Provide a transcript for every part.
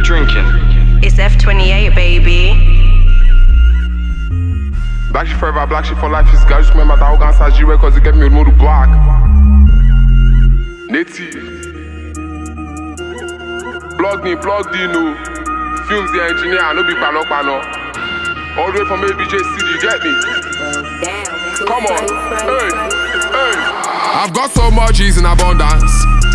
drinking? It's F28, baby. Black shit forever, black shit for life. Is guys just remember that arrogance as you cause it get me more black. Native. Plug me, no. Films the engineer, I no be pano. All the way from ABJ City, get me? Come on, hey. I've got so much G's in abundance.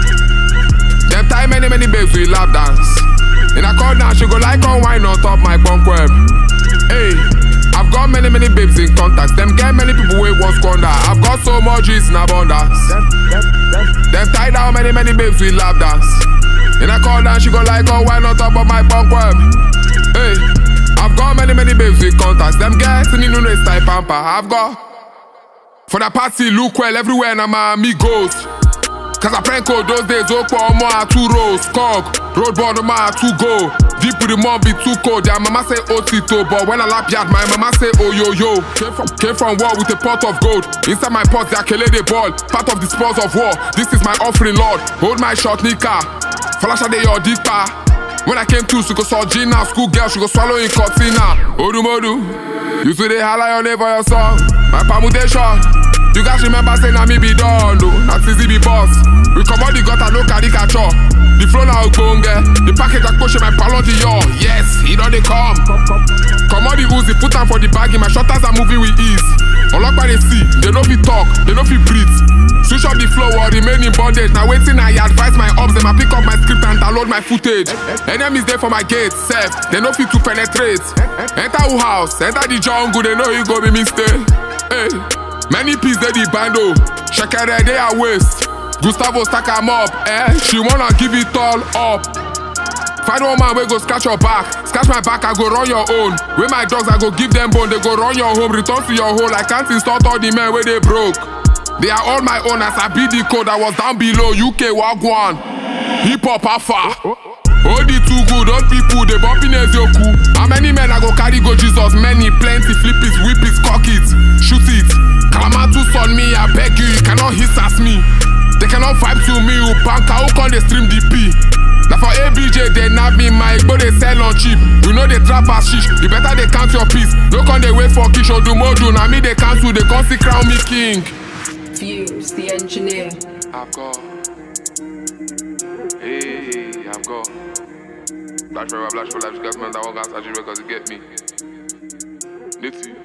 Them time many babes we lap dance. In a call now, she go like on wine on top my bunk web. Hey, I've got many babes in contacts. Them get many people wey want squander. I've got so much G's in abundance. Them tie down many babes we lap dance. In a call down, she go like on wine on top of my bunk web. Hey, I've got many babes with contacts. Them guys in the new style pamper. I've got for the party look well everywhere and my amigos. Cause I prank code those days, Opo more 2 rows, Skog, roadboard more 2 go. Deep with the mom be too cold, yeah, mama say Otito, but when I lap yard, my mama say oh yo yo. Came from war with a pot of gold. Inside my pot, they kele the ball. Part of the spoils of war. This is my offering, Lord. Hold my shot, Nika. Flash de your dipa. When I came to, she go saw Gina, school girl, she go swallow in Cortina. Odu. You see they highlight your name for your song. My permutation. You guys remember saying that me be done, no, not easy be boss. We come out the gutter, no caricature. The flow now go the package I push my palon to yo. Yes, he don't they come. Come on the Uzi, put them for the bag in my shutters are moving with ease. Unlock by they see, they no fit talk, they no fit breathe. Switch up the flow or remain in bondage. Now waiting I advise my ops, them I pick up my script and download my footage. Enemies there for my gate, safe, they no fit to penetrate. Enter who house, enter the jungle, they know you go be mistake. Hey. Many pieces they the bando, Shakere they are waste. Gustavo stack em up, she wanna give it all up. Find one man we go scratch your back, scratch my back I go run your own. With my dogs I go give them bone, they go run your home, return to your hole. I can't install all the men where they broke. They are all my own as I beat the code. I was down below, UK Wagwan, hip hop alpha. Hold it too good, all people they bumping Ezioku. How many men I go carry go Jesus? Many, plenty, flip it, whip it, cock it, shoot it. Kalamatu on me, I beg you, you cannot hiss at me. They cannot vibe to me, you banka, who can they stream DP? Now for ABJ, they nab me, my but they sell on cheap. You know they trap as shish, you better they count your piece. No can they wait for Kish or do modu, now me they cancel, they can't see crown me king. Fuse, the engineer. I've got, hey, I've got. Black for life, guys, man, that one guys, I just because it get me. Nitty.